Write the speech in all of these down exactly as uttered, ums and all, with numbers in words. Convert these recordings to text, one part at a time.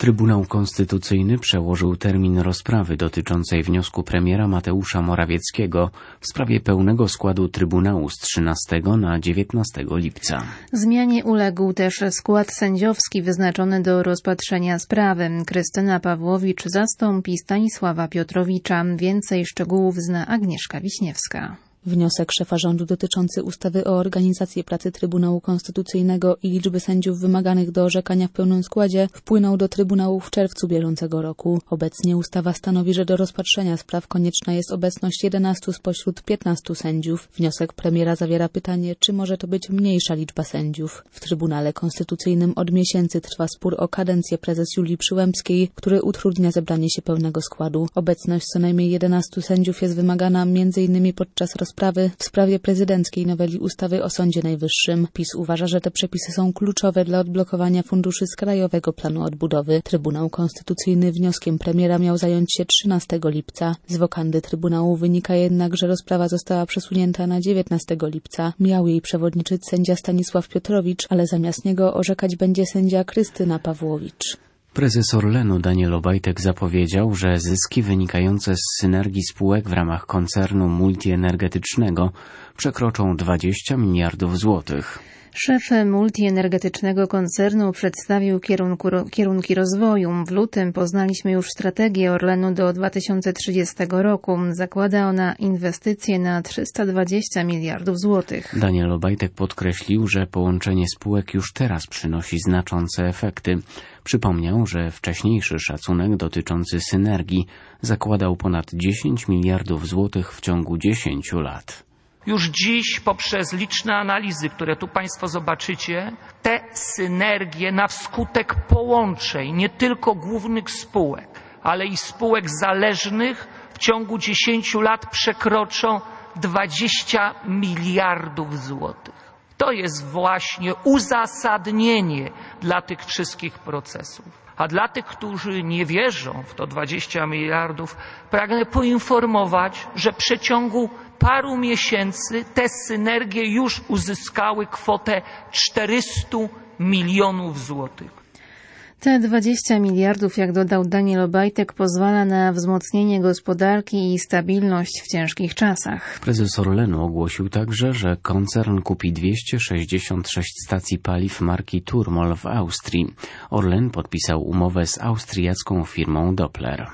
Trybunał Konstytucyjny przełożył termin rozprawy dotyczącej wniosku premiera Mateusza Morawieckiego w sprawie pełnego składu Trybunału z trzynastego na dziewiętnastego lipca. Zmianie uległ też skład sędziowski wyznaczony do rozpatrzenia sprawy. Krystyna Pawłowicz zastąpi Stanisława Piotrowicza. Więcej szczegółów zna Agnieszka Wiśniewska. Wniosek szefa rządu dotyczący ustawy o organizacji pracy Trybunału Konstytucyjnego i liczby sędziów wymaganych do orzekania w pełnym składzie wpłynął do Trybunału w czerwcu bieżącego roku. Obecnie ustawa stanowi, że do rozpatrzenia spraw konieczna jest obecność jedenastu spośród piętnastu sędziów. Wniosek premiera zawiera pytanie, czy może to być mniejsza liczba sędziów. W Trybunale Konstytucyjnym od miesięcy trwa spór o kadencję prezes Julii Przyłębskiej, który utrudnia zebranie się pełnego składu. Obecność co najmniej jedenastu sędziów jest wymagana między innymi podczas rozprawy Sprawy w sprawie prezydenckiej noweli ustawy o Sądzie Najwyższym. PiS uważa, że te przepisy są kluczowe dla odblokowania funduszy z Krajowego Planu Odbudowy. Trybunał Konstytucyjny wnioskiem premiera miał zająć się trzynastego lipca. Z wokandy Trybunału wynika jednak, że rozprawa została przesunięta na dziewiętnastego lipca. Miał jej przewodniczyć sędzia Stanisław Piotrowicz, ale zamiast niego orzekać będzie sędzia Krystyna Pawłowicz. Prezes Orlenu Daniel Obajtek zapowiedział, że zyski wynikające z synergii spółek w ramach koncernu multienergetycznego przekroczą dwadzieścia miliardów złotych. Szef multienergetycznego koncernu przedstawił kierunku, kierunki rozwoju. W lutym poznaliśmy już strategię Orlenu do dwa tysiące trzydziestego roku. Zakłada ona inwestycje na trzysta dwadzieścia miliardów złotych. Daniel Obajtek podkreślił, że połączenie spółek już teraz przynosi znaczące efekty. Przypomniał, że wcześniejszy szacunek dotyczący synergii zakładał ponad dziesięć miliardów złotych w ciągu dziesięciu lat. Już dziś poprzez liczne analizy, które tu Państwo zobaczycie, te synergie na wskutek połączeń nie tylko głównych spółek, ale i spółek zależnych w ciągu dziesięciu lat przekroczą dwadzieścia miliardów złotych. To jest właśnie uzasadnienie dla tych wszystkich procesów. A dla tych, którzy nie wierzą w to dwadzieścia miliardów, pragnę poinformować, że w przeciągu paru miesięcy te synergie już uzyskały kwotę czterysta milionów złotych. Te dwadzieścia miliardów, jak dodał Daniel Obajtek, pozwala na wzmocnienie gospodarki i stabilność w ciężkich czasach. Prezes Orlenu ogłosił także, że koncern kupi dwieście sześćdziesiąt sześć stacji paliw marki Turmol w Austrii. Orlen podpisał umowę z austriacką firmą Doppler.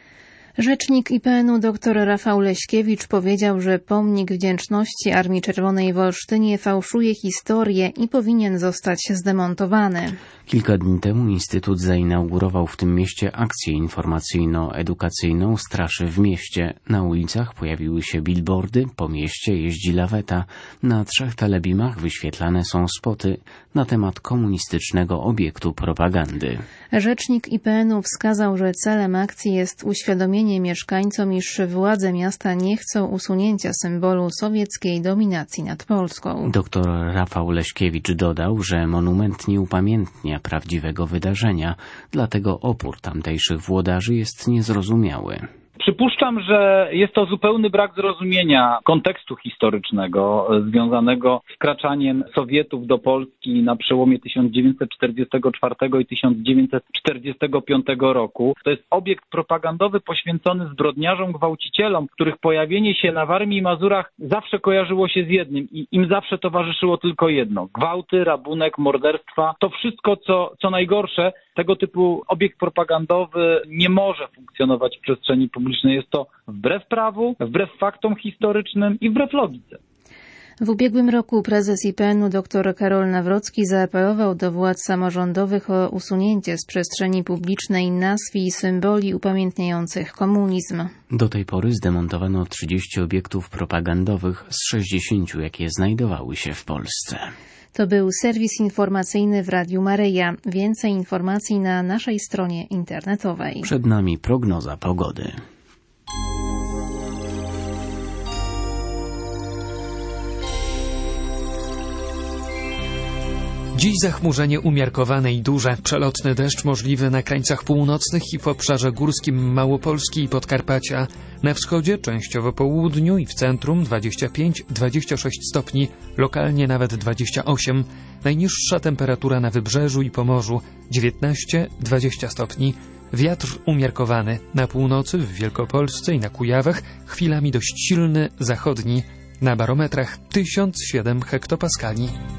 Rzecznik I P N u dr Rafał Leśkiewicz powiedział, że pomnik wdzięczności Armii Czerwonej w Olsztynie fałszuje historię i powinien zostać zdemontowany. Kilka dni temu Instytut zainaugurował w tym mieście akcję informacyjno-edukacyjną Straszy w mieście. Na ulicach pojawiły się billboardy, po mieście jeździ laweta. Na trzech telebimach wyświetlane są spoty na temat komunistycznego obiektu propagandy. Rzecznik I P N u wskazał, że celem akcji jest uświadomienie mieszkańcom, iż władze miasta nie chcą usunięcia symbolu sowieckiej dominacji nad Polską. Doktor Rafał Leśkiewicz dodał, że monument nie upamiętnia prawdziwego wydarzenia, dlatego opór tamtejszych włodarzy jest niezrozumiały. Przypuszczam, że jest to zupełny brak zrozumienia kontekstu historycznego związanego z wkraczaniem Sowietów do Polski na przełomie tysiąc dziewięćset czterdziestego czwartego i tysiąc dziewięćset czterdziestego piątego roku. To jest obiekt propagandowy poświęcony zbrodniarzom, gwałcicielom, których pojawienie się na Warmii i Mazurach zawsze kojarzyło się z jednym i im zawsze towarzyszyło tylko jedno. Gwałty, rabunek, morderstwa. To wszystko, co, co najgorsze, tego typu obiekt propagandowy nie może funkcjonować w przestrzeni publicznej. Jest to wbrew prawu, wbrew faktom historycznym i wbrew logice. W ubiegłym roku prezes I P N u dr Karol Nawrocki zaapelował do władz samorządowych o usunięcie z przestrzeni publicznej nazw i symboli upamiętniających komunizm. Do tej pory zdemontowano trzydzieści obiektów propagandowych z sześćdziesięciu, jakie znajdowały się w Polsce. To był serwis informacyjny w Radiu Maryja. Więcej informacji na naszej stronie internetowej. Przed nami prognoza pogody. Dziś zachmurzenie umiarkowane i duże. Przelotny deszcz możliwy na krańcach północnych i w obszarze górskim Małopolski i Podkarpacia. Na wschodzie, częściowo południu i w centrum dwadzieścia pięć do dwudziestu sześciu stopni, lokalnie nawet dwadzieścia osiem. Najniższa temperatura na Wybrzeżu i Pomorzu dziewiętnaście do dwudziestu stopni. Wiatr umiarkowany. Na północy, w Wielkopolsce i na Kujawach chwilami dość silny, zachodni. Na barometrach tysiąc siedem hektopaskali.